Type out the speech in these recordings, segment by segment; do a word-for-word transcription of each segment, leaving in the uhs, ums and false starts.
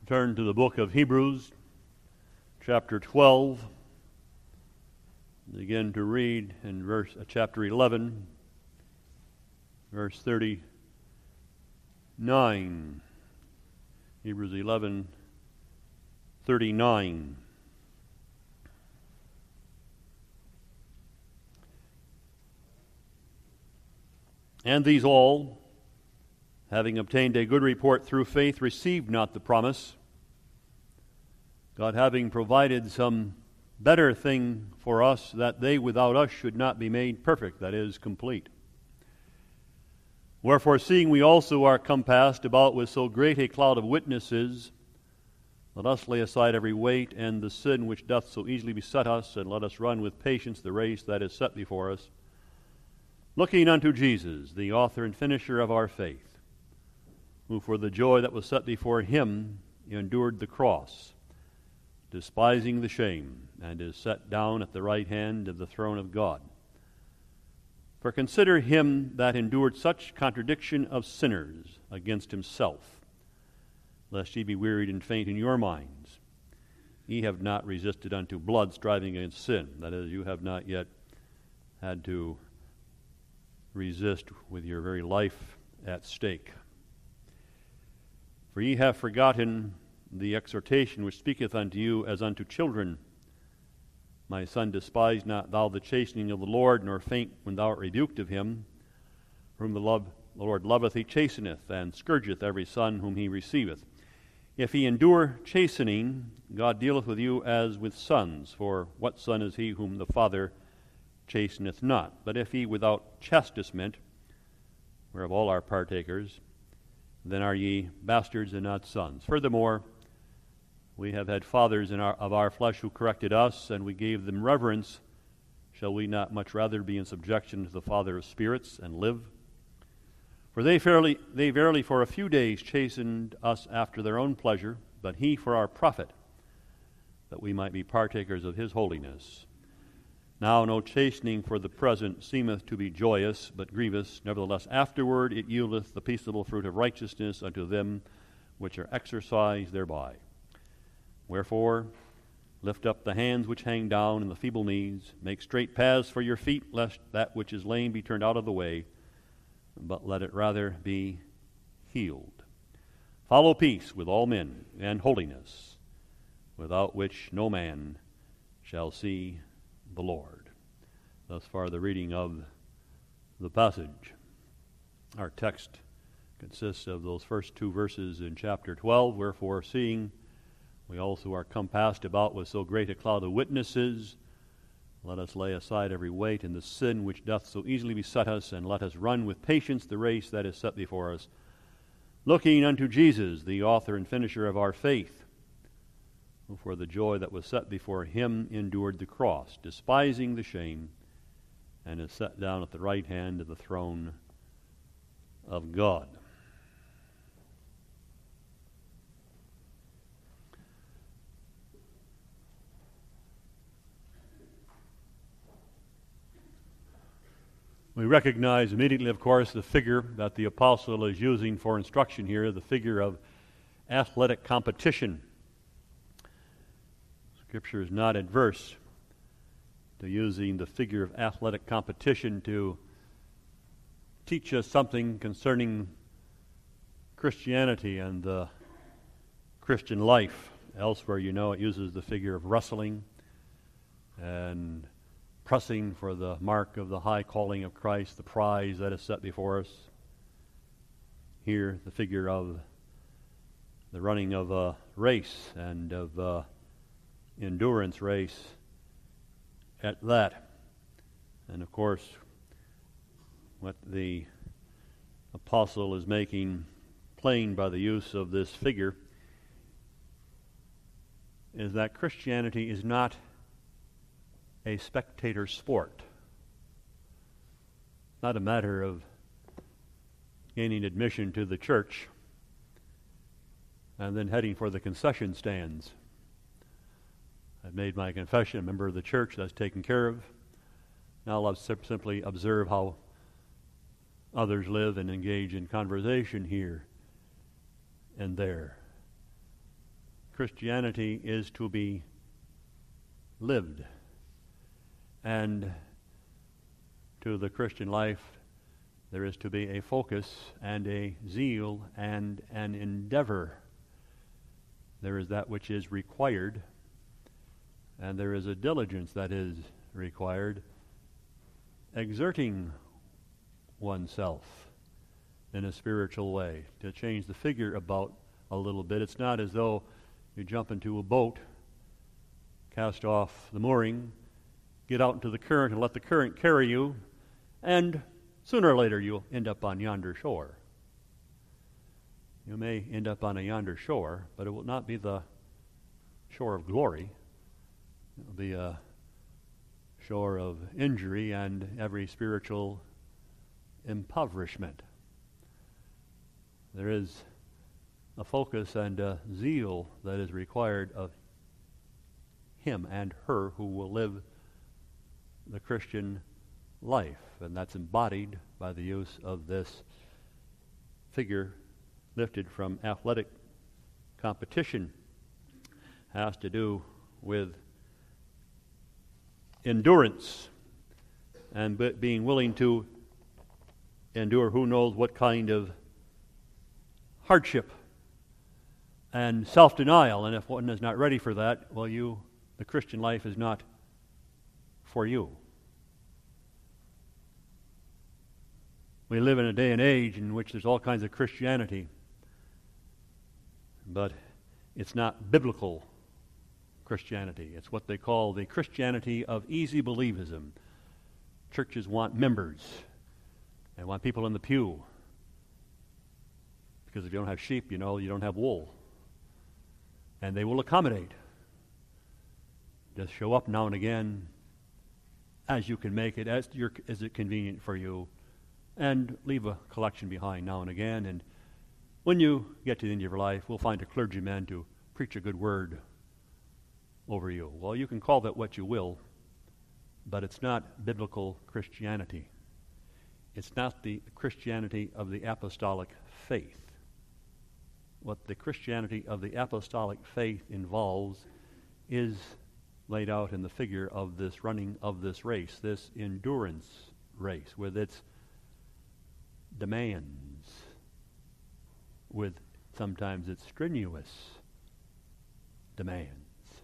Turn to the book of Hebrews, chapter twelve. Begin to read in verse uh, chapter eleven, verse thirty-nine. Hebrews eleven, thirty-nine. And these all, having obtained a good report through faith, received not the promise, God having provided some better thing for us, that they without us should not be made perfect, that is, complete. Wherefore, seeing we also are compassed about with so great a cloud of witnesses, let us lay aside every weight and the sin which doth so easily beset us, and let us run with patience the race that is set before us, looking unto Jesus, the author and finisher of our faith, who for the joy that was set before him endured the cross, despising the shame, and is set down at the right hand of the throne of God. For consider him that endured such contradiction of sinners against himself, lest ye be wearied and faint in your minds. Ye have not resisted unto blood, striving against sin. That is, you have not yet had to resist with your very life at stake. For ye have forgotten the exhortation which speaketh unto you as unto children. My son, despise not thou the chastening of the Lord, nor faint when thou art rebuked of him. Whom the, love, the Lord loveth, he chasteneth, and scourgeth every son whom he receiveth. If he endure chastening, God dealeth with you as with sons. For what son is he whom the Father chasteneth not? But if he without chastisement, whereof all are partakers, then are ye bastards and not sons. Furthermore, we have had fathers in our, of our flesh who corrected us, and we gave them reverence. Shall we not much rather be in subjection to the Father of spirits and live? For they fairly, they verily for a few days chastened us after their own pleasure, but he for our profit, that we might be partakers of his holiness. Now no chastening for the present seemeth to be joyous, but grievous. Nevertheless afterward it yieldeth the peaceable fruit of righteousness unto them which are exercised thereby. Wherefore, lift up the hands which hang down and the feeble knees. Make straight paths for your feet, lest that which is lame be turned out of the way, but let it rather be healed. Follow peace with all men and holiness, without which no man shall see the Lord. Thus far the reading of the passage. Our text consists of those first two verses in chapter twelve. Wherefore, seeing we also are compassed about with so great a cloud of witnesses, let us lay aside every weight and the sin which doth so easily beset us, and let us run with patience the race that is set before us, looking unto Jesus, the author and finisher of our faith, who for the joy that was set before him endured the cross, despising the shame, and is set down at the right hand of the throne of God. We recognize immediately, of course, the figure that the apostle is using for instruction here, the figure of athletic competition. Scripture is not adverse to using the figure of athletic competition to teach us something concerning Christianity and the Christian life. Elsewhere, you know, it uses the figure of wrestling and pressing for the mark of the high calling of Christ, the prize that is set before us. Here, the figure of the running of a race and of a endurance race at that. And of course, what the apostle is making plain by the use of this figure is that Christianity is not a spectator sport. Not a matter of gaining admission to the church and then heading for the concession stands. I've made my confession, a member of the church, that's taken care of. Now I'll simply observe how others live and engage in conversation here and there. Christianity is to be lived. And to the Christian life, there is to be a focus and a zeal and an endeavor. There is that which is required, and there is a diligence that is required, exerting oneself in a spiritual way. To change the figure about a little bit, it's not as though you jump into a boat, cast off the mooring, get out into the current and let the current carry you, and sooner or later you'll end up on yonder shore. You may end up on a yonder shore, but it will not be the shore of glory. It will be a shore of injury and every spiritual impoverishment. There is a focus and a zeal that is required of him and her who will live the Christian life, and that's embodied by the use of this figure lifted from athletic competition. Has to do with endurance and be- being willing to endure who knows what kind of hardship and self-denial, and if one is not ready for that, well, you, the Christian life is not for you. We live in a day and age in which there's all kinds of Christianity, but it's not biblical Christianity. It's what they call the Christianity of easy believism. Churches want members. They want people in the pew. Because if you don't have sheep, you know, you don't have wool. And they will accommodate. Just show up now and again as you can make it, as, your, as it convenient for you, and leave a collection behind now and again. And when you get to the end of your life, we'll find a clergyman to preach a good word over you. Well, you can call that what you will, but it's not biblical Christianity. It's not the Christianity of the apostolic faith. What the Christianity of the apostolic faith involves is laid out in the figure of this running of this race, this endurance race, with its demands, with sometimes its strenuous demands.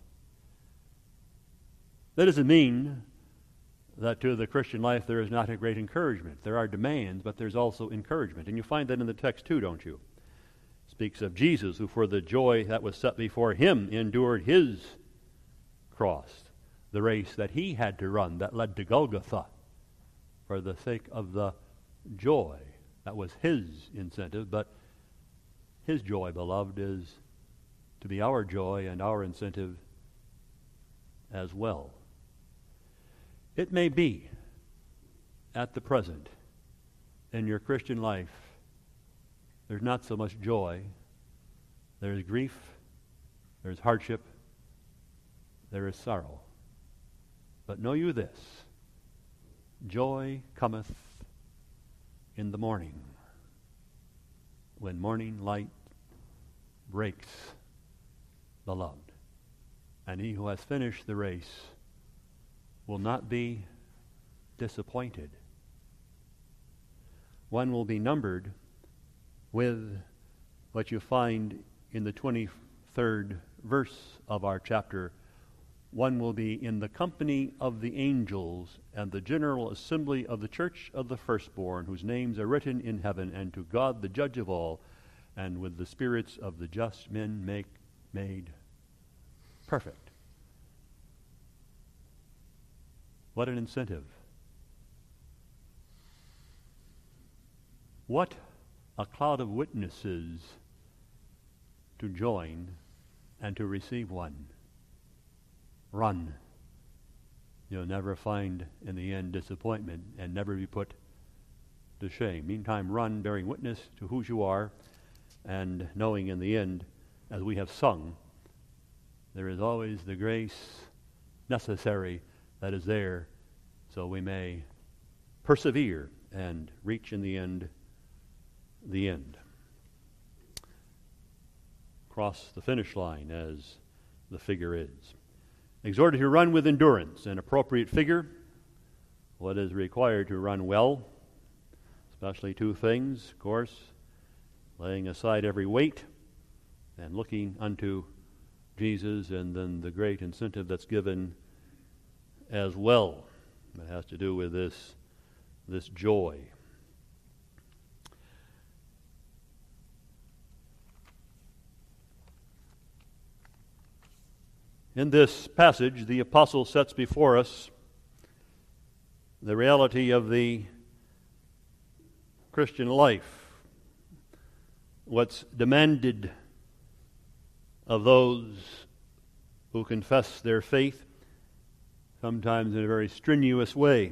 That doesn't mean that to the Christian life there is not a great encouragement. There are demands, but there's also encouragement. And you find that in the text too, don't you? It speaks of Jesus, who for the joy that was set before him endured his cross, the race that he had to run that led to Golgotha, for the sake of the joy. That was his incentive, but his joy, beloved, is to be our joy and our incentive as well. It may be at the present in your Christian life there's not so much joy, there's grief, there's hardship, there is sorrow. But know you this, joy cometh in the morning, when morning light breaks, beloved. And he who has finished the race will not be disappointed. One will be numbered with what you find in the twenty-third verse of our chapter. One will be in the company of the angels and the general assembly of the church of the firstborn, whose names are written in heaven, and to God the judge of all, and with the spirits of the just men make made perfect. What an incentive. What a cloud of witnesses to join and to receive one. Run. You'll never find in the end disappointment and never be put to shame. Meantime, run bearing witness to whose you are, and knowing in the end, as we have sung, there is always the grace necessary that is there so we may persevere and reach in the end the end. cross the finish line, as the figure is. Exhorted to run with endurance, an appropriate figure. What is required to run well? Especially two things, of course, laying aside every weight and looking unto Jesus, and then the great incentive that's given as well. It has to do with this, this joy. In this passage, the apostle sets before us the reality of the Christian life, what's demanded of those who confess their faith, sometimes in a very strenuous way,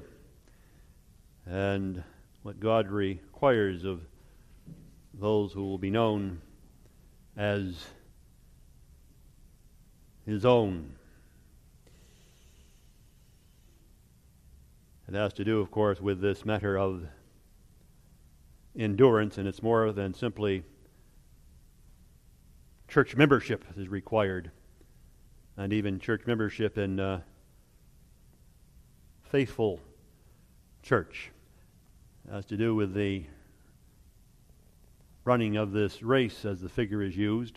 and what God requires of those who will be known as His own. It has to do, of course, with this matter of endurance, and it's more than simply church membership is required, and even church membership in uh, faithful church. It has to do with the running of this race, as the figure is used.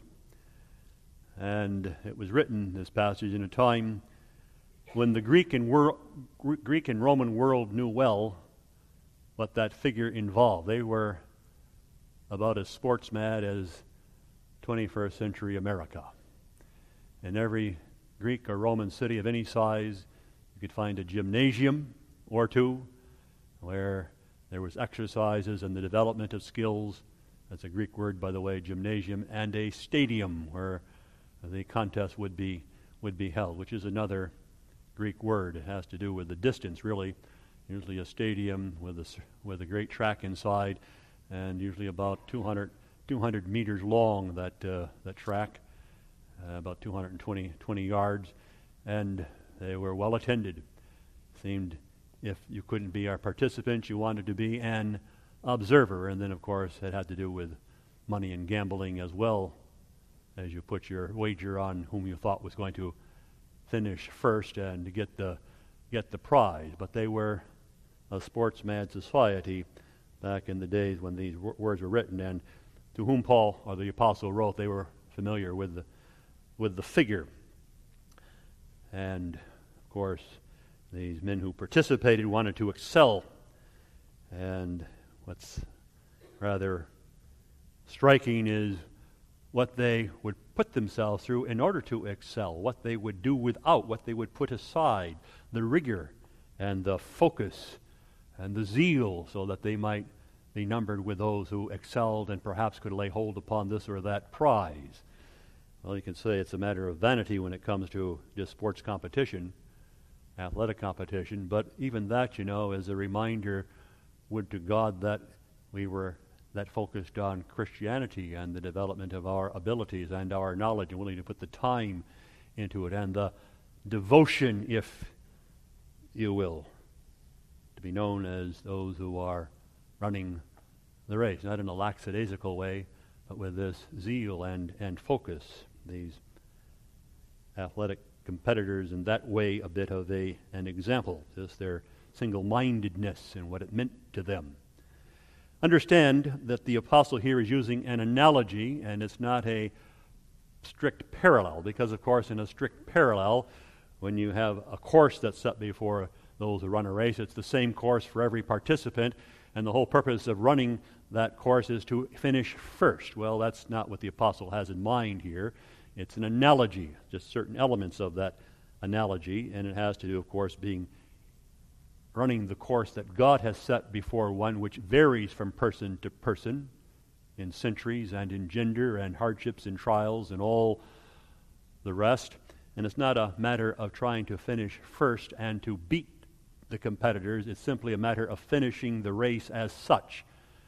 And it was written, this passage, in a time when the Greek and, wor- Greek and Roman world knew well what that figure involved. They were about as sports mad as twenty-first century America. In every Greek or Roman city of any size, you could find a gymnasium or two where there was exercises and the development of skills. That's a Greek word, by the way, gymnasium, and a stadium where the contest would be would be held, which is another Greek word. It has to do with the distance, really. Usually a stadium with a, with a great track inside, and usually about two hundred, two hundred meters long, that uh, that track, uh, about two hundred twenty, twenty yards, and they were well attended. Seemed if you couldn't be a participant, you wanted to be an observer, and then of course it had to do with money and gambling as well, as you put your wager on whom you thought was going to finish first and to get the get the prize. But they were a sports-mad society back in the days when these w- words were written, and to whom Paul or the apostle wrote, they were familiar with the with the figure. And of course, these men who participated wanted to excel. And what's rather striking is what they would put themselves through in order to excel, what they would do without, what they would put aside, the rigor and the focus and the zeal, so that they might be numbered with those who excelled and perhaps could lay hold upon this or that prize. Well, you can say it's a matter of vanity when it comes to just sports competition, athletic competition, but even that, you know, is a reminder, would to God that we were that focused on Christianity and the development of our abilities and our knowledge, and willing to put the time into it and the devotion, if you will, to be known as those who are running the race, not in a lackadaisical way, but with this zeal and, and focus. These athletic competitors in that way a bit of a an example, just their single-mindedness and what it meant to them. Understand that the apostle here is using an analogy, and it's not a strict parallel, because of course in a strict parallel, when you have a course that's set before those who run a race, it's the same course for every participant, and the whole purpose of running that course is to finish first. Well, that's not what the apostle has in mind here. It's an analogy, just certain elements of that analogy, and it has to do, of course, being running the course that God has set before one, which varies from person to person in centuries and in gender and hardships and trials and all the rest. And it's not a matter of trying to finish first and to beat the competitors. It's simply a matter of finishing the race as such.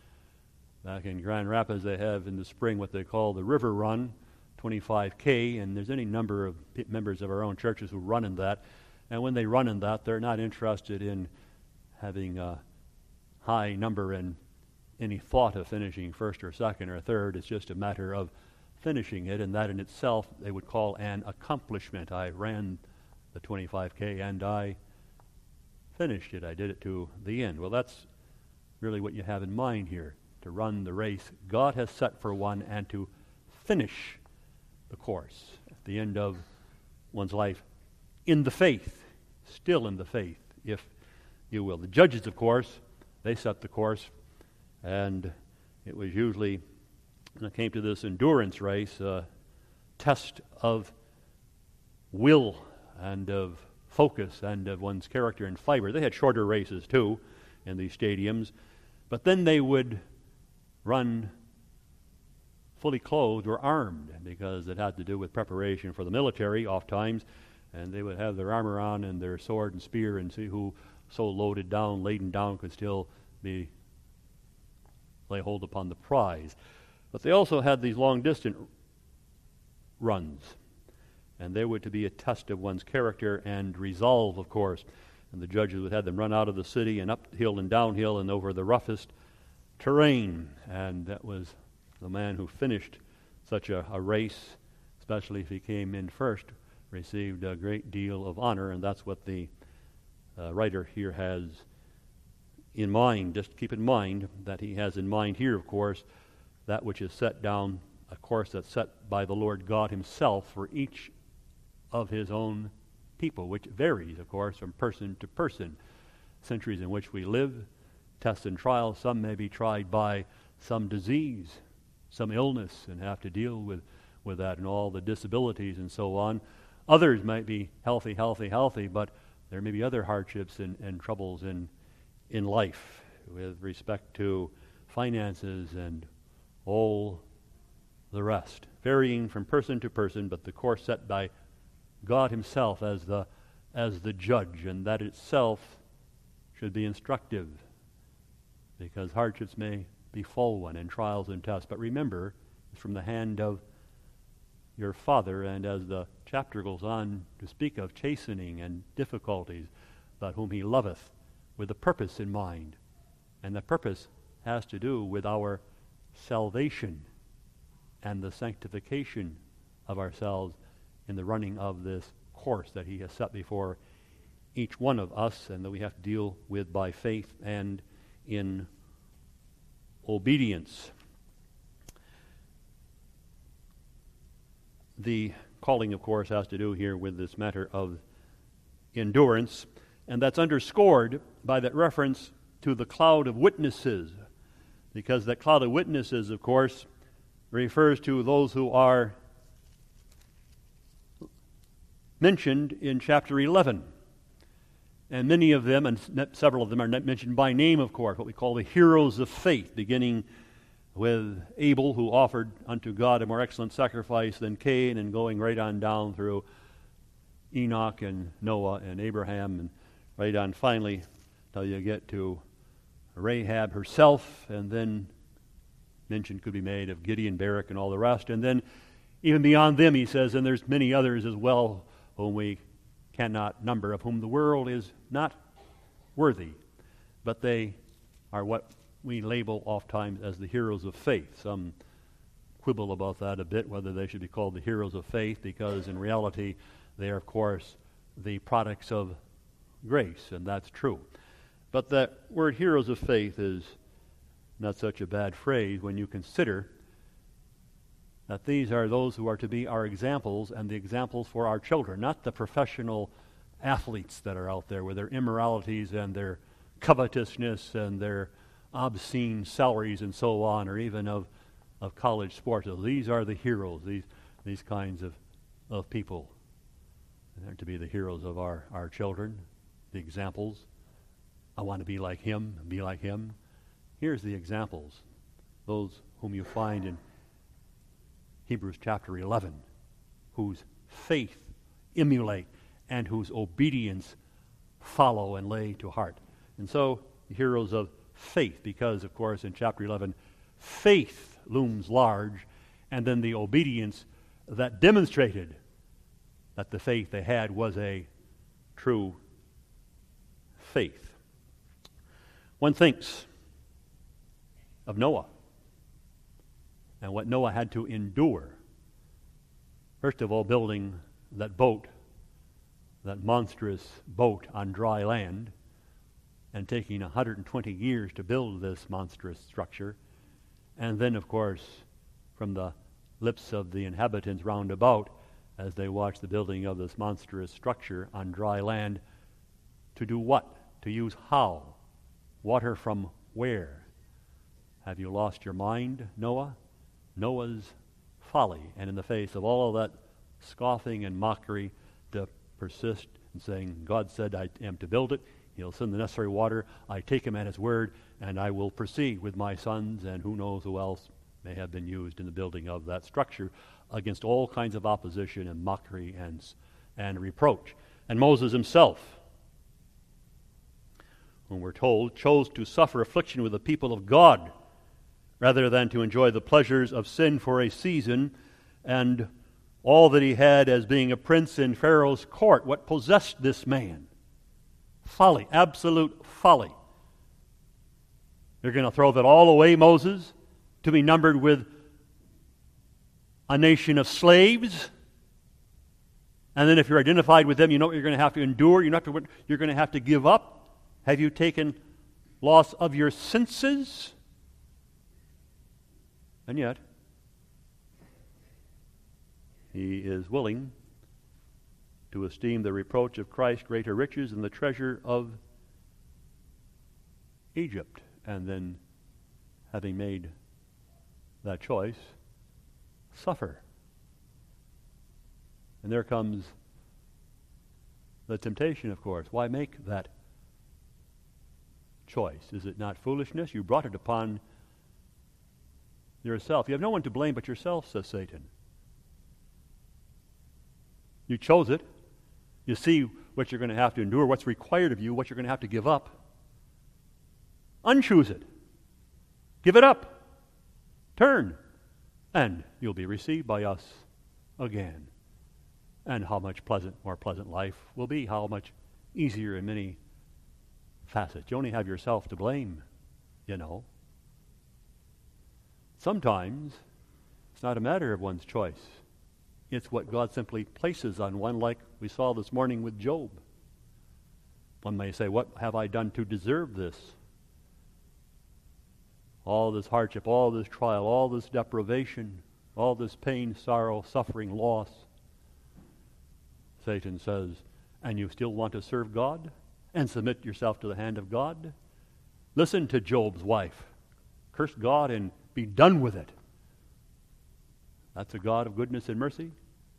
Back in Grand Rapids, they have in the spring what they call the River Run, twenty-five K, and there's any number of members of our own churches who run in that. And when they run in that, they're not interested in having a high number and any thought of finishing first or second or third. It's just a matter of finishing it, and that in itself they would call an accomplishment. I ran the twenty-five K and I finished it. I did it to the end. Well, that's really what you have in mind here, to run the race God has set for one and to finish the course at the end of one's life in the faith, still in the faith, if you will. The judges, of course, they set the course, and it was usually, when it came to this endurance race, a test of will and of focus and of one's character and fiber. They had shorter races, too, in these stadiums, but then they would run fully clothed or armed, because it had to do with preparation for the military oft times, and they would have their armor on and their sword and spear, and see who so loaded down, laden down, could still be lay hold upon the prize. But they also had these long-distance runs, and they were to be a test of one's character and resolve, of course. And the judges would have them run out of the city and uphill and downhill and over the roughest terrain. And that was the man who finished such a, a race, especially if he came in first, received a great deal of honor. And that's what the uh, writer here has in mind. Just keep in mind that he has in mind here, of course, that which is set down, a course that's set by the Lord God himself for each of his own people, which varies, of course, from person to person. Centuries in which we live, tests and trials, some may be tried by some disease, some illness, and have to deal with, with that and all the disabilities and so on. Others might be healthy, healthy, healthy, but there may be other hardships and, and troubles in, in life with respect to finances and all the rest, varying from person to person, but the course set by God himself as the as the judge, and that itself should be instructive, because hardships may befall one and trials and tests. But remember, it's from the hand of your Father, and as the chapter goes on to speak of chastening and difficulties, but whom he loveth with a purpose in mind. And the purpose has to do with our salvation and the sanctification of ourselves in the running of this course that he has set before each one of us, and that we have to deal with by faith and in obedience. The calling, of course, has to do here with this matter of endurance, and that's underscored by that reference to the cloud of witnesses, because that cloud of witnesses, of course, refers to those who are mentioned in chapter eleven. And many of them, and several of them, are mentioned by name, of course, what we call the heroes of faith, beginning with Abel, who offered unto God a more excellent sacrifice than Cain, and going right on down through Enoch and Noah and Abraham, and right on finally till you get to Rahab herself, and then mention could be made of Gideon, Barak, and all the rest. And then even beyond them, he says, and there's many others as well whom we cannot number, of whom the world is not worthy, but they are what we label oftentimes as the heroes of faith. Some quibble about that a bit, whether they should be called the heroes of faith, because in reality they are, of course, the products of grace, and that's true. But that word heroes of faith is not such a bad phrase when you consider that these are those who are to be our examples, and the examples for our children, not the professional athletes that are out there with their immoralities and their covetousness and their obscene salaries and so on, or even of, of college sports. These are the heroes, these these kinds of, of people. And they're to be the heroes of our, our children, the examples. I want to be like him, be like him. Here's the examples, those whom you find in Hebrews chapter eleven, whose faith emulate and whose obedience follow and lay to heart. And so, the heroes of faith, because, of course, in chapter eleven, faith looms large, and then the obedience that demonstrated that the faith they had was a true faith. One thinks of Noah and what Noah had to endure First of all, building that boat, that monstrous boat on dry land, and taking one hundred twenty years to build this monstrous structure. And then, of course, from the lips of the inhabitants round about, as they watch the building of this monstrous structure on dry land, to do what? To use how? Water from where? Have you lost your mind, Noah? Noah's folly. And in the face of all of that scoffing and mockery, to persist in saying, God said I am to build it, He'll send the necessary water, I take Him at His word, and I will proceed with my sons, and who knows who else may have been used in the building of that structure, against all kinds of opposition and mockery and, and reproach. And Moses himself, when we're told, chose to suffer affliction with the people of God rather than to enjoy the pleasures of sin for a season, and all that he had as being a prince in Pharaoh's court. What possessed this man? Folly, absolute folly. You're going to throw that all away, Moses, to be numbered with a nation of slaves? And then if you're identified with them, you know what you're going to have to endure? You're, not to, you're going to have to give up? Have you taken loss of your senses? And yet, he is willing to esteem the reproach of Christ greater riches than the treasure of Egypt. And then, having made that choice, suffer. And there comes the temptation, of course. Why make that choice? Is it not foolishness? You brought it upon yourself. You have no one to blame but yourself, says Satan. You chose it. You see what you're going to have to endure, what's required of you, what you're going to have to give up. Unchoose it. Give it up. Turn. And you'll be received by us again. And how much pleasant, more pleasant life will be, how much easier in many facets. You only have yourself to blame, you know. Sometimes it's not a matter of one's choice. It's what God simply places on one, like we saw this morning with Job. One may say, what have I done to deserve this? All this hardship, all this trial, all this deprivation, all this pain, sorrow, suffering, loss. Satan says, and you still want to serve God and submit yourself to the hand of God? Listen to Job's wife. Curse God and be done with it. That's a God of goodness and mercy.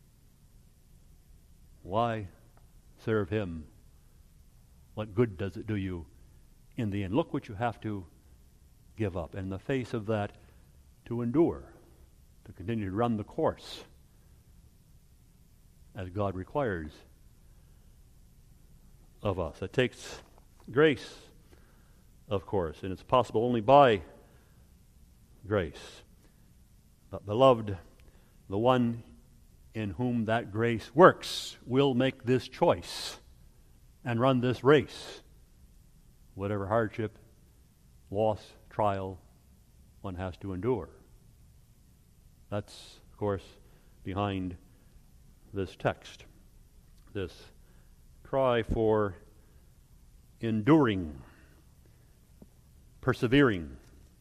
Why serve Him? What good does it do you in the end? Look what you have to give up. And in the face of that, to endure, to continue to run the course as God requires of us. It takes grace, of course, and it's possible only by grace. But beloved, the one in whom that grace works will make this choice and run this race. Whatever hardship, loss, trial one has to endure. That's, of course, behind this text. This cry for enduring, persevering.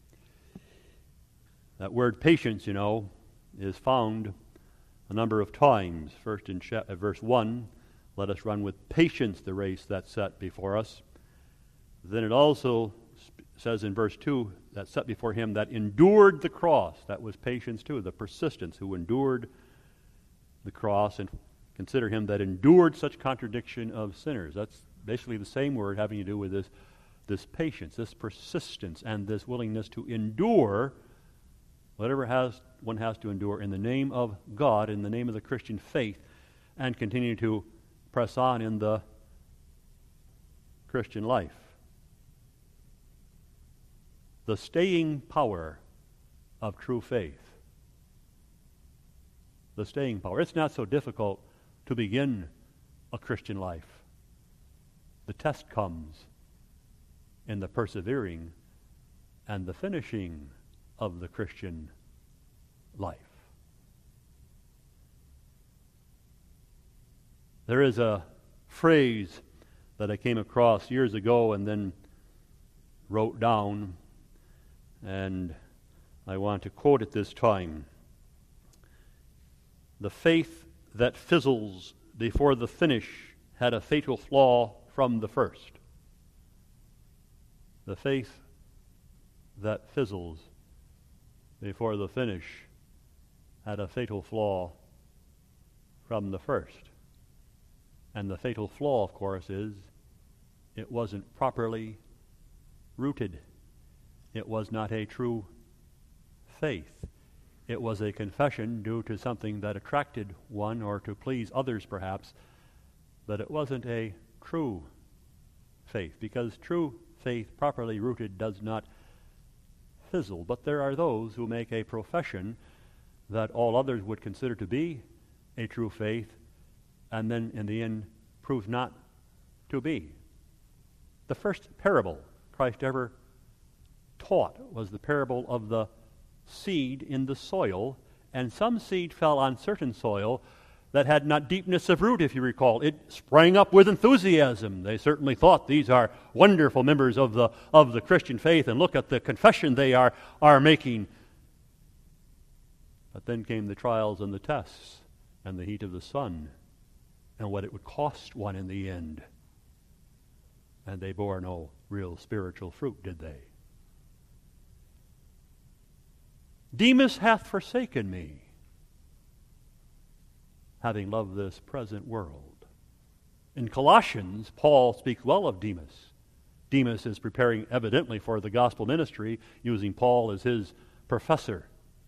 That word patience, you know, is found a number of times. First in cha- uh, verse one, let us run with patience the race that's set before us. Then it also sp- says in verse two, that set before him that endured the cross. That was patience too, the persistence who endured the cross, and consider him that endured such contradiction of sinners. That's basically the same word having to do with this, this patience, this persistence, and this willingness to endure whatever has one has to endure in the name of God, in the name of the Christian faith, and continue to press on in the Christian life. The staying power of true faith. The staying power. It's not so difficult to begin a Christian life. The test comes in the persevering and the finishing of the Christian life. There is a phrase that I came across years ago and then wrote down, and I want to quote it this time. The faith that fizzles before the finish had a fatal flaw from the first. The faith that fizzles before the finish had a fatal flaw from the first. And the fatal flaw, of course, is it wasn't properly rooted. It was not a true faith. It was a confession due to something that attracted one or to please others, perhaps, but it wasn't a true faith, because true faith, properly rooted, does not fizzle. But there are those who make a profession that all others would consider to be a true faith, and then in the end proves not to be. The first parable Christ ever taught was the parable of the seed in the soil, and some seed fell on certain soil that had not deepness of root, if you recall. It sprang up with enthusiasm. They certainly thought these are wonderful members of the of the Christian faith, and look at the confession they are, are making. But then came the trials and the tests and the heat of the sun, and what it would cost one in the end. And they bore no real spiritual fruit, did they? Demas hath forsaken me, having loved this present world. In Colossians, Paul speaks well of Demas. Demas is preparing evidently for the gospel ministry, using Paul as his professor.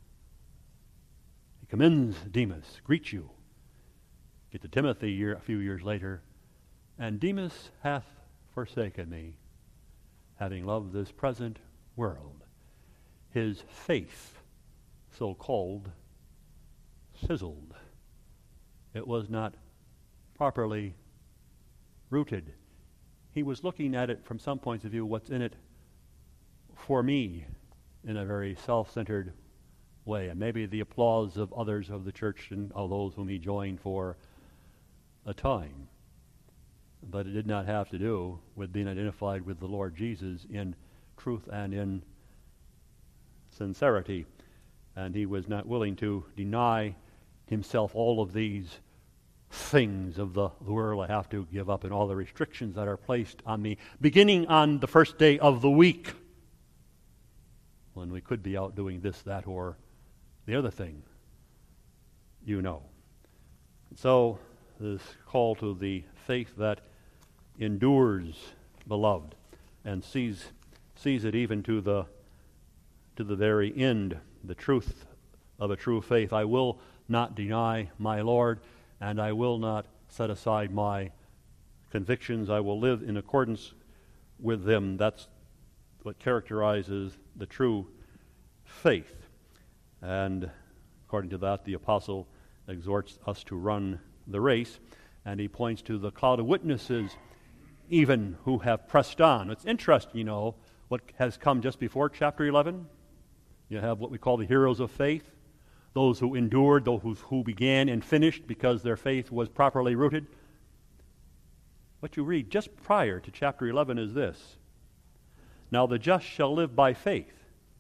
He commends Demas, greets you. Get to Timothy a, year, a few years later, and Demas hath forsaken me, having loved this present world. His faith, so-called, fizzled. It was not properly rooted. He was looking at it from some points of view, what's in it for me, in a very self-centered way, and maybe the applause of others of the church and of those whom he joined for a time. But it did not have to do with being identified with the Lord Jesus in truth and in sincerity. And he was not willing to deny himself all of these things of the, the world I have to give up, and all the restrictions that are placed on me, beginning on the first day of the week, when we could be out doing this, that, or the other thing, you know. So this call to the faith that endures, beloved, and sees sees it even to the to the very end, the truth of a true faith. I will not deny my Lord, and I will not set aside my convictions. I will live in accordance with them. That's what characterizes the true faith. And according to that, the apostle exhorts us to run the race, and he points to the cloud of witnesses even who have pressed on. It's interesting, you know, what has come just before chapter eleven. You have what we call the heroes of faith, those who endured, those who, who began and finished because their faith was properly rooted. What you read just prior to chapter eleven is this: now the just shall live by faith.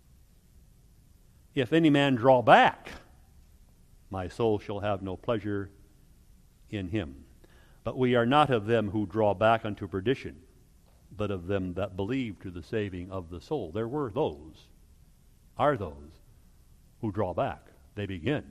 If any man draw back, my soul shall have no pleasure in him. But we are not of them who draw back unto perdition, but of them that believe to the saving of the soul. There were those, are those, who draw back. They begin.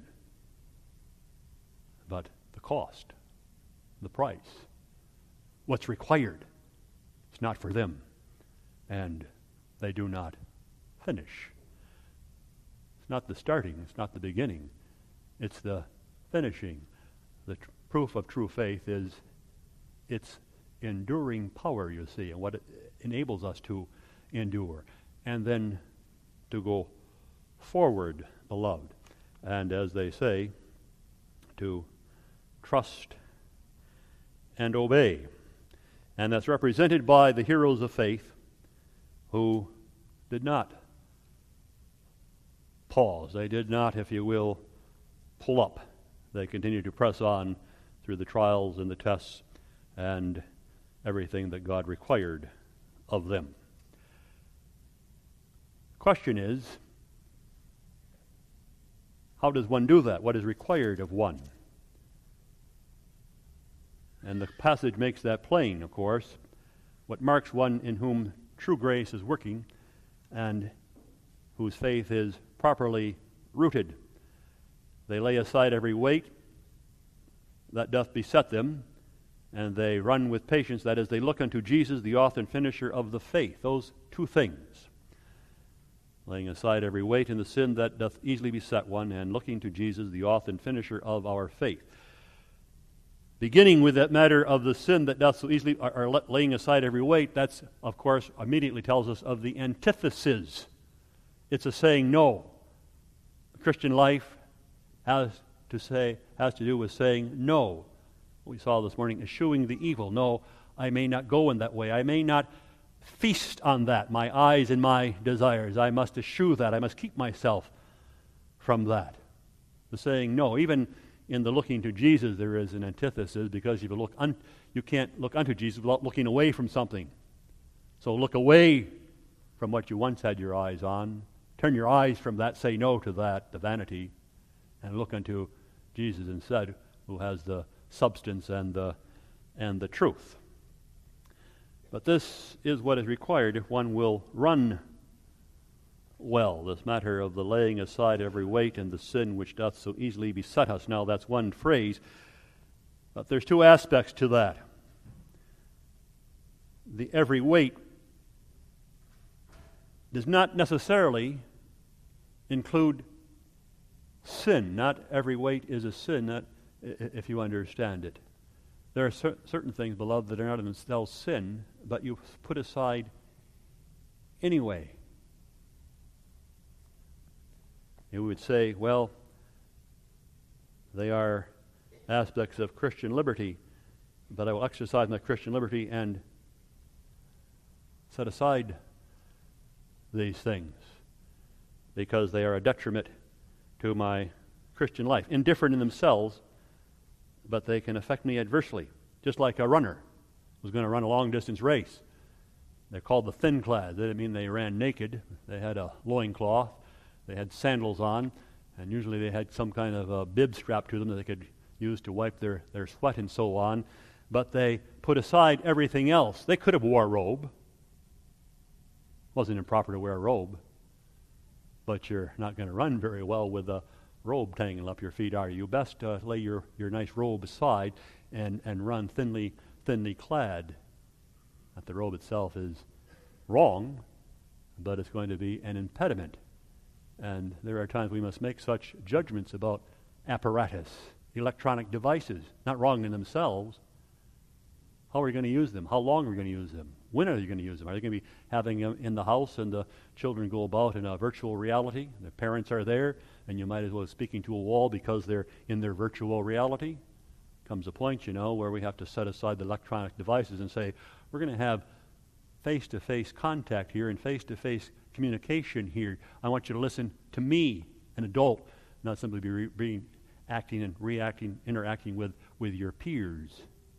But the cost, the price, what's required, it's not for them. And they do not finish. It's not the starting, it's not the beginning, it's the finishing. The tr- proof of true faith is its enduring power, you see, and what it enables us to endure. And then to go forward, beloved. And as they say, to trust and obey. And that's represented by the heroes of faith who did not pause. They did not, if you will, pull up. They continued to press on through the trials and the tests and everything that God required of them. Question is, how does one do that? What is required of one? And the passage makes that plain, of course. What marks one in whom true grace is working and whose faith is properly rooted. They lay aside every weight that doth beset them, and they run with patience. That is, they look unto Jesus, the author and finisher of the faith. Those two things. Laying aside every weight and the sin that doth easily beset one, and looking to Jesus, the author and finisher of our faith. Beginning with that matter of the sin that doth so easily, or, or laying aside every weight, that's, of course, immediately tells us of the antithesis. It's a saying no. The Christian life has to say, has to do with saying no. What we saw this morning, eschewing the evil. No, I may not go in that way. I may not feast on that, my eyes and my desires. I must eschew that. I must keep myself from that. The saying no. Even in the looking to Jesus, there is an antithesis, because if you look, un, you can't look unto Jesus without looking away from something. So look away from what you once had your eyes on. Turn your eyes from that. Say no to that, the vanity, and look unto Jesus instead, who has the substance and the and the truth. But this is what is required if one will run well, this matter of the laying aside every weight and the sin which doth so easily beset us. Now, that's one phrase, but there's two aspects to that. The every weight does not necessarily include sin. Not every weight is a sin, not, if you understand it. There are cer- certain things, beloved, that are not in themselves sin, but you put aside anyway. You would say, well, they are aspects of Christian liberty, but I will exercise my Christian liberty and set aside these things because they are a detriment to my Christian life. Indifferent in themselves, but they can affect me adversely. Just like a runner who's going to run a long-distance race. They're called the thin clad. That didn't mean they ran naked. They had a loincloth. They had sandals on, and usually they had some kind of a bib strapped to them that they could use to wipe their, their sweat and so on. But they put aside everything else. They could have wore a robe. It wasn't improper to wear a robe. But you're not going to run very well with a robe tangling up your feet, are you? You best uh, lay your, your nice robe aside and, and run thinly thinly clad. Not the robe itself is wrong, but it's going to be an impediment. And there are times we must make such judgments about apparatus, electronic devices, not wrong in themselves. How are you going to use them? How long are you going to use them? When are you going to use them? Are you going to be having them in the house and the children go about in a virtual reality? The parents are there, and you might as well be speaking to a wall because they're in their virtual reality. Comes a point, you know, where we have to set aside the electronic devices and say, we're going to have face-to-face contact here and face-to-face communication here. I want you to listen to me, an adult, not simply be re- being acting and reacting, interacting with, with your peers.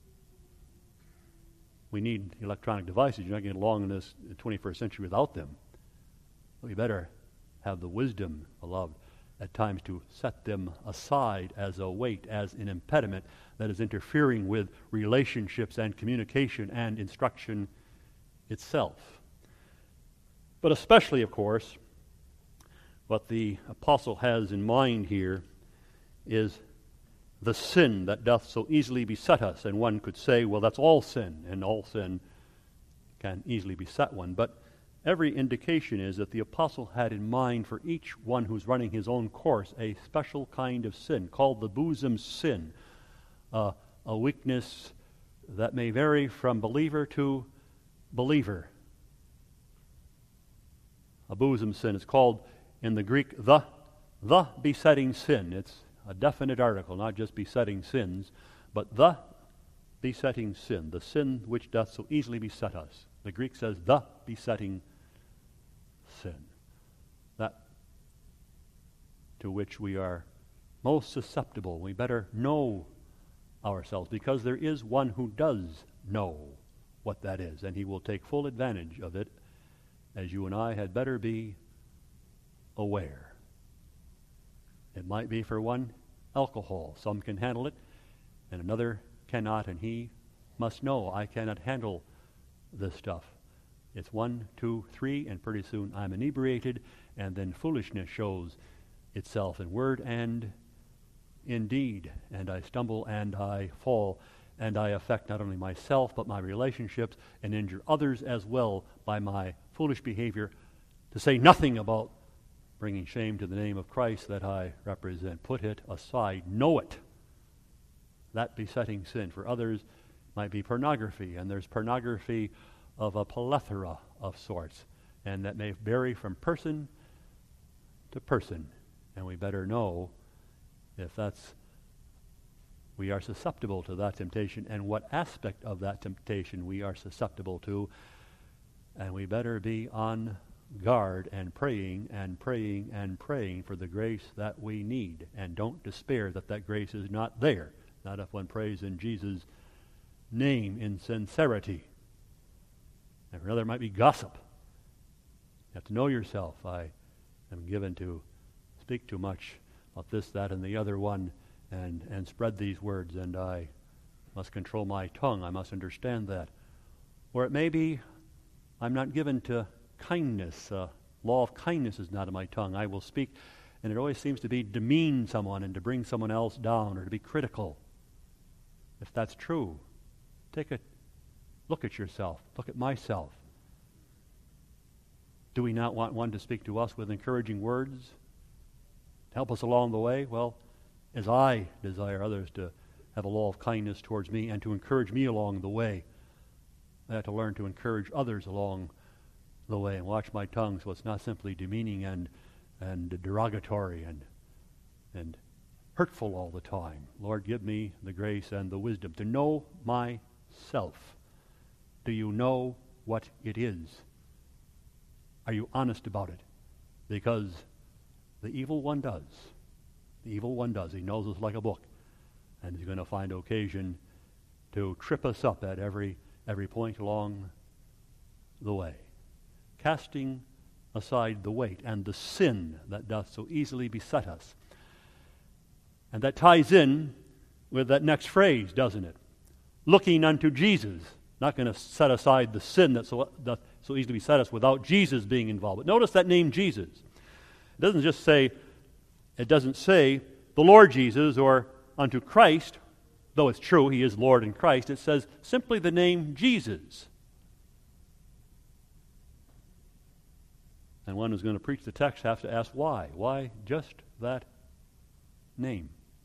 We need electronic devices. You're not going to get along in this twenty-first century without them. We better have the wisdom, beloved, at times to set them aside as a weight, as an impediment that is interfering with relationships and communication and instruction itself. But especially, of course, what the apostle has in mind here is the sin that doth so easily beset us. And one could say, well, that's all sin, and all sin can easily beset one. But every indication is that the apostle had in mind for each one who's running his own course a special kind of sin called the bosom sin, uh, a weakness that may vary from believer to believer. A bosom sin is called in the Greek the the besetting sin. It's a definite article, not just besetting sins, but the besetting sin, the sin which doth so easily beset us. The Greek says the besetting sin, that to which we are most susceptible. We better know ourselves, because there is one who does know what that is, and he will take full advantage of it, as you and I had better be aware. It might be for one alcohol. Some can handle it, and another cannot, and he must know, I cannot handle this stuff. It's one, two, three, and pretty soon I'm inebriated, and then foolishness shows itself in word and in deed, and I stumble and I fall, and I affect not only myself but my relationships and injure others as well by my foolish behavior, to say nothing about bringing shame to the name of Christ that I represent. Put it aside. Know it. That besetting sin. For others might be pornography, and there's pornography of a plethora of sorts, and that may vary from person to person, and we better know if that's we are susceptible to that temptation, and what aspect of that temptation we are susceptible to, and we better be on guard and praying and praying and praying for the grace that we need, and don't despair that that grace is not there, not if one prays in Jesus' name in sincerity. And for another, it might be gossip. You have to know yourself. I am given to speak too much about this, that, and the other one, and, and spread these words, and I must control my tongue. I must understand that. Or it may be I'm not given to kindness. Uh, law of kindness is not in my tongue. I will speak, and it always seems to be demean someone and to bring someone else down or to be critical. If that's true, take a look at yourself. Look at myself. Do we not want one to speak to us with encouraging words to help us along the way? Well, as I desire others to have a law of kindness towards me and to encourage me along the way, I have to learn to encourage others along the way and watch my tongue so it's not simply demeaning and and derogatory and and hurtful all the time. Lord, give me the grace and the wisdom to know myself. Do you know what it is? Are you honest about it? Because the evil one does. The evil one does. He knows us like a book, and he's going to find occasion to trip us up at every every point along the way. Casting aside the weight and the sin that doth so easily beset us. And that ties in with that next phrase, doesn't it? Looking unto Jesus. Not going to set aside the sin that so, doth so easily beset us without Jesus being involved. But notice that name Jesus. It doesn't just say, it doesn't say the Lord Jesus or unto Christ, though it's true, he is Lord in Christ. It says simply the name Jesus. And one who's going to preach the text has to ask why. Why just that name?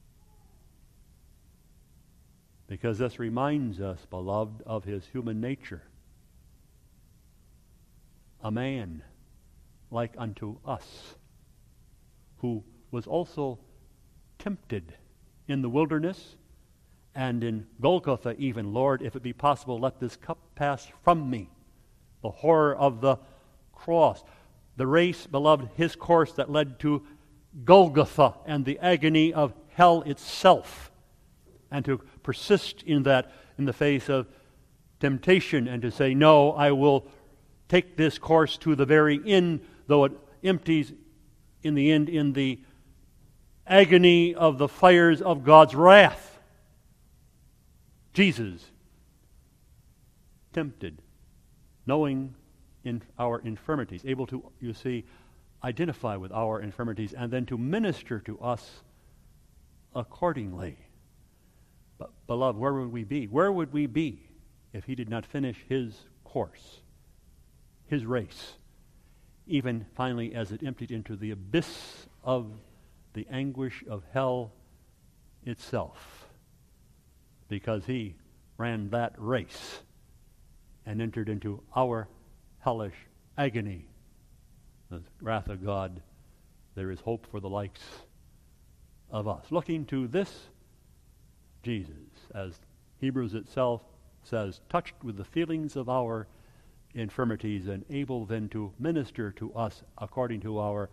Because this reminds us, beloved, of his human nature. A man like unto us, who was also tempted in the wilderness and in Golgotha even. Lord, if it be possible, let this cup pass from me. The horror of the cross. The race, beloved, his course that led to Golgotha and the agony of hell itself. And to persist in that in the face of temptation and to say, no, I will take this course to the very end, though it empties in the end in the agony of the fires of God's wrath. Jesus, tempted, knowing in our infirmities, able to, you see, identify with our infirmities and then to minister to us accordingly. But, beloved, where would we be? Where would we be if he did not finish his course, his race, even finally as it emptied into the abyss of the anguish of hell itself? Because he ran that race and entered into our hellish agony. The wrath of God, there is hope for the likes of us. Looking to this Jesus, as Hebrews itself says, touched with the feelings of our infirmities and able then to minister to us according to our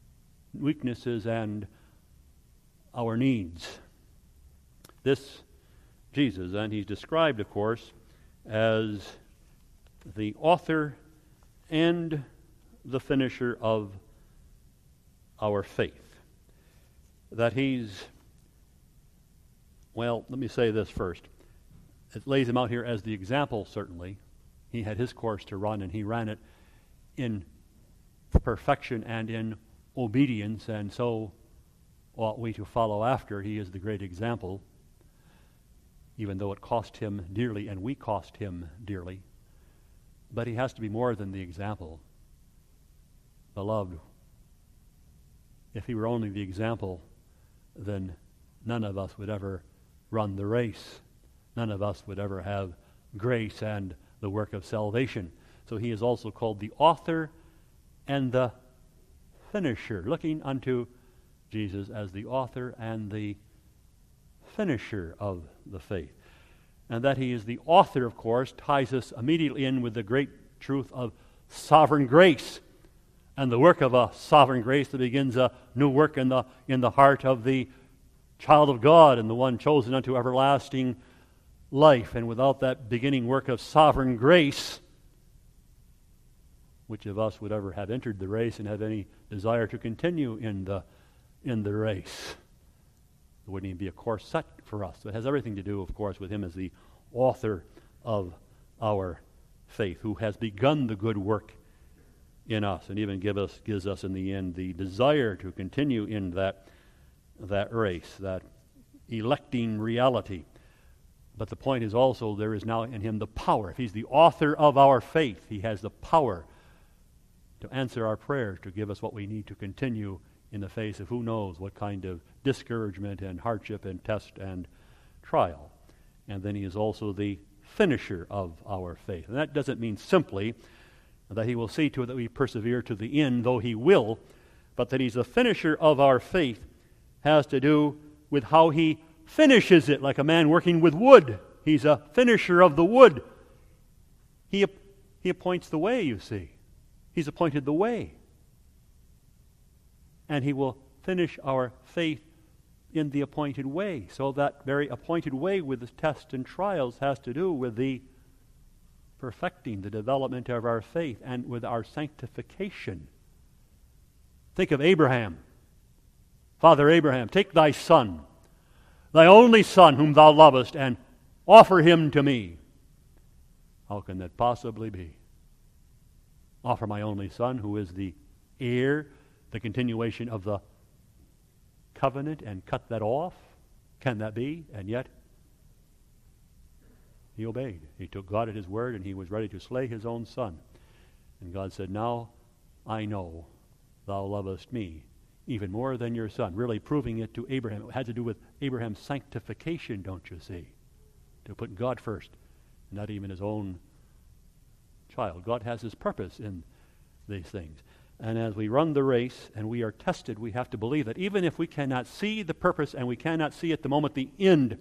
weaknesses and our needs. This Jesus. And he's described, of course, as the author and the finisher of our faith. That he's, well, let me say this first. It lays him out here as the example, certainly. He had his course to run, and he ran it in perfection and in obedience, and so ought we to follow after. He is the great example, even though it cost him dearly, and we cost him dearly. But he has to be more than the example. Beloved, if he were only the example, then none of us would ever run the race. None of us would ever have grace and the work of salvation. So he is also called the author and the finisher, looking unto Jesus as the author and the finisher of the faith. And that he is the author, of course, ties us immediately in with the great truth of sovereign grace and the work of a sovereign grace that begins a new work in the in the heart of the child of God and the one chosen unto everlasting life. And without that beginning work of sovereign grace, which of us would ever have entered the race and have any desire to continue in the in the race? There wouldn't even be a course set for us. So it has everything to do, of course, with him as the author of our faith, who has begun the good work in us and even give us, gives us in the end the desire to continue in that, that race, that electing reality. But the point is also there is now in him the power. If he's the author of our faith, he has the power to answer our prayers, to give us what we need to continue in the face of who knows what kind of discouragement and hardship and test and trial. And then he is also the finisher of our faith. And that doesn't mean simply that he will see to it that we persevere to the end, though he will, but that he's the finisher of our faith has to do with how he finishes it, like a man working with wood. He's a finisher of the wood. He, he appoints the way, you see. He's appointed the way. And he will finish our faith in the appointed way. So that very appointed way with the tests and trials has to do with the perfecting, the development of our faith, and with our sanctification. Think of Abraham. Father Abraham, take thy son, thy only son whom thou lovest, and offer him to me. How can that possibly be? Offer my only son, who is the heir, the continuation of the covenant, and cut that off? Can that be? And yet, he obeyed. He took God at his word, and he was ready to slay his own son. And God said, now I know thou lovest me even more than your son. Really proving it to Abraham. It had to do with Abraham's sanctification, don't you see? To put God first, not even his own child. God has his purpose in these things. And as we run the race and we are tested, we have to believe that even if we cannot see the purpose and we cannot see at the moment the end,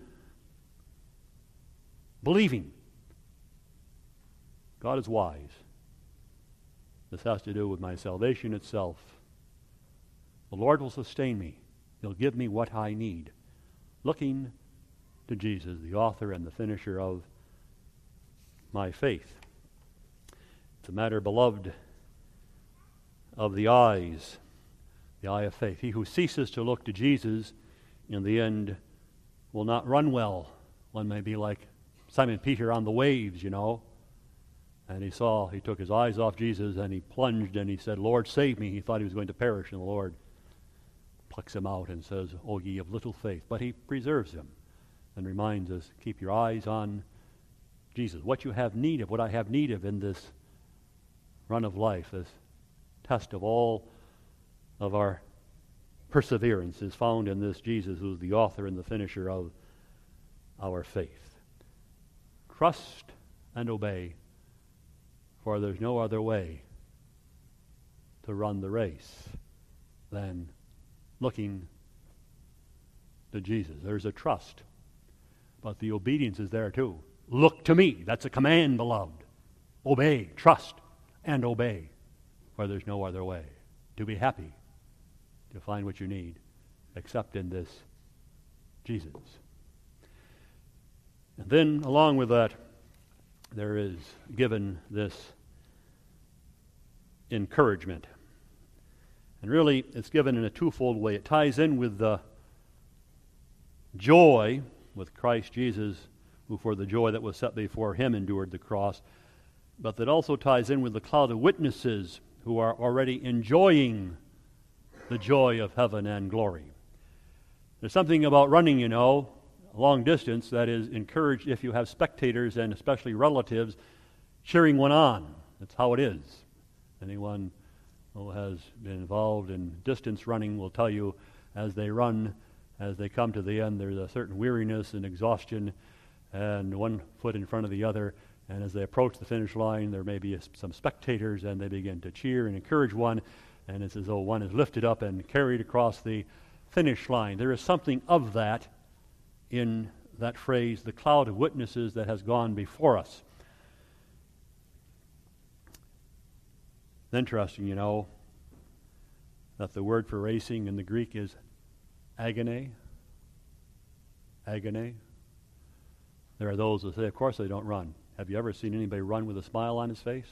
believing God is wise. This has to do with my salvation itself. The Lord will sustain me. He'll give me what I need. Looking to Jesus, the author and the finisher of my faith. It's a matter, beloved, of the eyes, the eye of faith. He who ceases to look to Jesus, in the end, will not run well. One may be like Simon Peter on the waves, you know. And he saw, he took his eyes off Jesus and he plunged and he said, Lord, save me. He thought he was going to perish, and the Lord plucks him out and says, O ye of little faith. But he preserves him and reminds us, keep your eyes on Jesus. What you have need of, what I have need of in this run of life, this test of all of our perseverance, is found in this Jesus, who is the author and the finisher of our faith. Trust and obey, for there's no other way to run the race than looking to Jesus. There's a trust, but the obedience is there too. Look to me. That's a command, beloved. Obey, trust, and obey, for there's no other way to be happy, to find what you need, except in this Jesus. And then, along with that, there is given this encouragement. And really, it's given in a twofold way. It ties in with the joy with Christ Jesus, who for the joy that was set before him endured the cross, but that also ties in with the cloud of witnesses who are already enjoying the joy of heaven and glory. There's something about running, you know, a long distance that is encouraged if you have spectators and especially relatives cheering one on. That's how it is. Anyone who has been involved in distance running will tell you as they run, as they come to the end, there's a certain weariness and exhaustion, and one foot in front of the other, and as they approach the finish line, there may be a, some spectators, and they begin to cheer and encourage one, and it's as though one is lifted up and carried across the finish line. There is something of that in that phrase, the cloud of witnesses that has gone before us. It's interesting, you know, that the word for racing in the Greek is agone. Agone. There are those who say, of course they don't run. Have you ever seen anybody run with a smile on his face?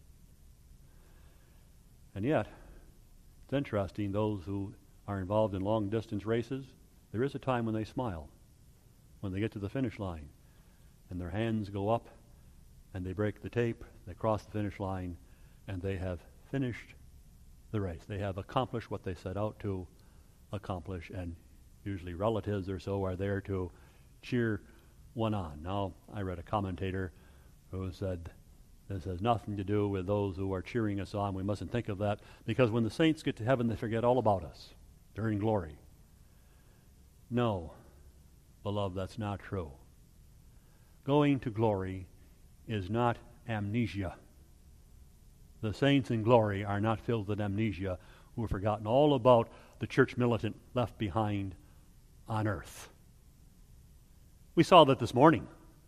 And yet, it's interesting, those who are involved in long-distance races, there is a time when they smile, when they get to the finish line, and their hands go up, and they break the tape, they cross the finish line, and they have finished the race. They have accomplished what they set out to accomplish, and usually relatives or so are there to cheer one on. Now, I read a commentator who said, this has nothing to do with those who are cheering us on. We mustn't think of that, because when the saints get to heaven, they forget all about us. They're in glory. No, beloved, that's not true. Going to glory is not amnesia. The saints in glory are not filled with amnesia who have forgotten all about the church militant left behind on earth. We saw that this morning.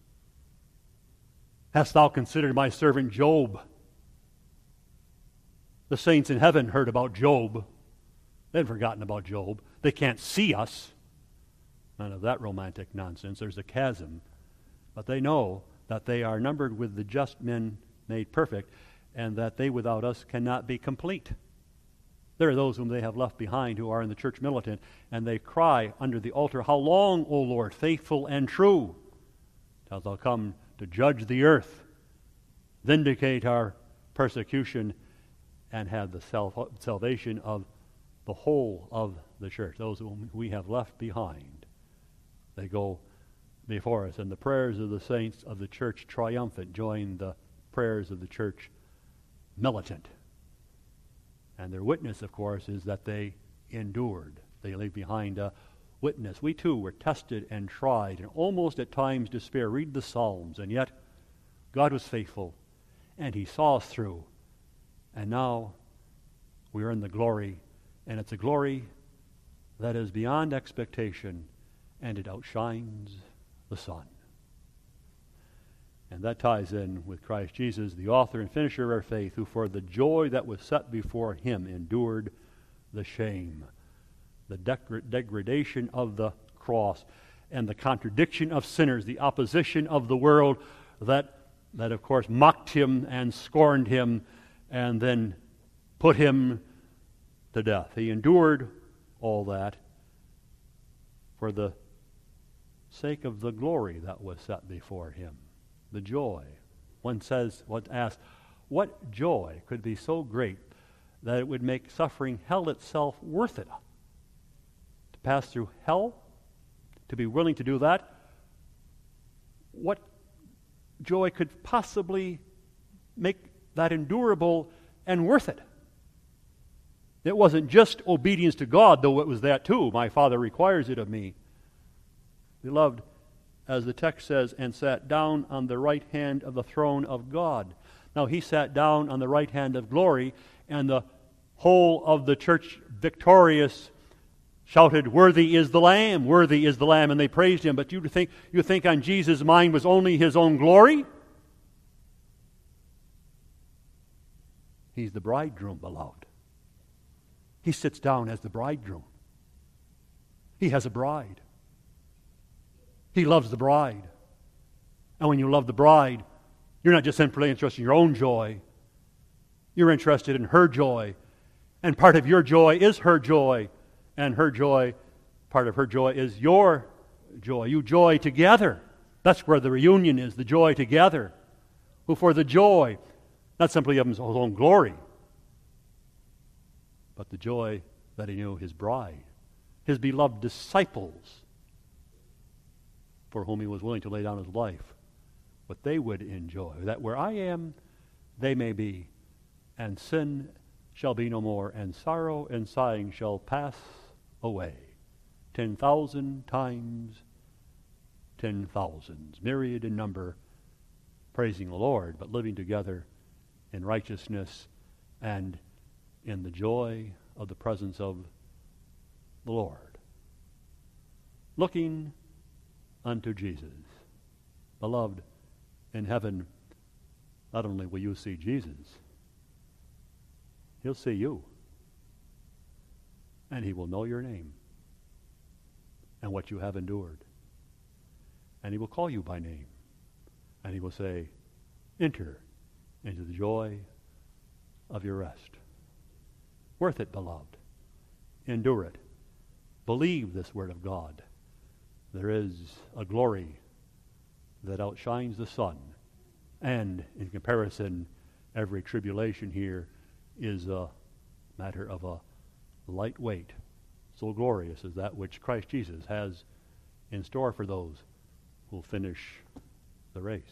Hast thou considered my servant Job? The saints in heaven heard about Job. They've forgotten about Job. They can't see us. None of that romantic nonsense. There's a chasm. But they know that they are numbered with the just men made perfect, and that they without us cannot be complete. There are those whom they have left behind who are in the church militant, and they cry under the altar, how long, O Lord, faithful and true, till thou come to judge the earth, vindicate our persecution, and have the self- salvation of the whole of the church, those whom we have left behind. They go before us, and the prayers of the saints of the church triumphant join the prayers of the church militant. And their witness, of course, is that they endured. They leave behind a witness. We too were tested and tried, and almost at times despair. Read the Psalms, and yet God was faithful, and He saw us through. And now we are in the glory, and it's a glory that is beyond expectation, and it outshines the sun. And that ties in with Christ Jesus, the author and finisher of our faith, who for the joy that was set before Him endured the shame, the deg- degradation of the cross, and the contradiction of sinners, the opposition of the world that, that of course, mocked Him and scorned Him and then put Him to death. He endured all that for the sake of the glory that was set before Him. The joy. One says, one asks, what joy could be so great that it would make suffering hell itself worth it? To pass through hell? To be willing to do that? What joy could possibly make that endurable and worth it? It wasn't just obedience to God, though it was that too. My Father requires it of me. Beloved, as the text says, and sat down on the right hand of the throne of God. Now He sat down on the right hand of glory, and the whole of the church victorious shouted, worthy is the Lamb, worthy is the Lamb, and they praised Him. But you think, you think on Jesus' mind was only His own glory? He's the bridegroom, beloved. He sits down as the bridegroom. He has a bride. He loves the bride. And when you love the bride, you're not just simply interested in your own joy. You're interested in her joy. And part of your joy is her joy. And her joy, part of her joy is your joy. You joy together. That's where the reunion is, the joy together. Who for the joy, not simply of his own glory, but the joy that he knew his bride, his beloved disciples, for whom he was willing to lay down his life, what they would enjoy, that where I am, they may be, and sin shall be no more, and sorrow and sighing shall pass away. Ten thousand times ten thousands, myriad in number, praising the Lord, but living together in righteousness and in the joy of the presence of the Lord. Looking unto Jesus. Beloved, in heaven, not only will you see Jesus, he'll see you. And he will know your name and what you have endured. And he will call you by name. And he will say, enter into the joy of your rest. Worth it, beloved. Endure it. Believe this word of God. There is a glory that outshines the sun. And in comparison, every tribulation here is a matter of a light weight. So glorious is that which Christ Jesus has in store for those who will finish the race.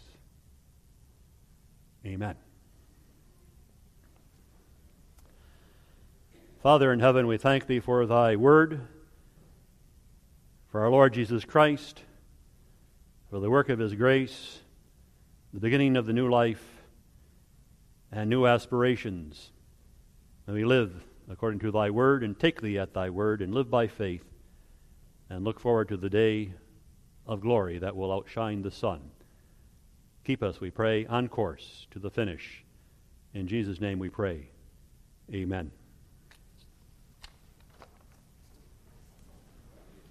Amen. Father in heaven, we thank thee for thy word, for our Lord Jesus Christ, for the work of his grace, the beginning of the new life, and new aspirations. May we live according to thy word and take thee at thy word and live by faith and look forward to the day of glory that will outshine the sun. Keep us, we pray, on course to the finish. In Jesus' name we pray. Amen.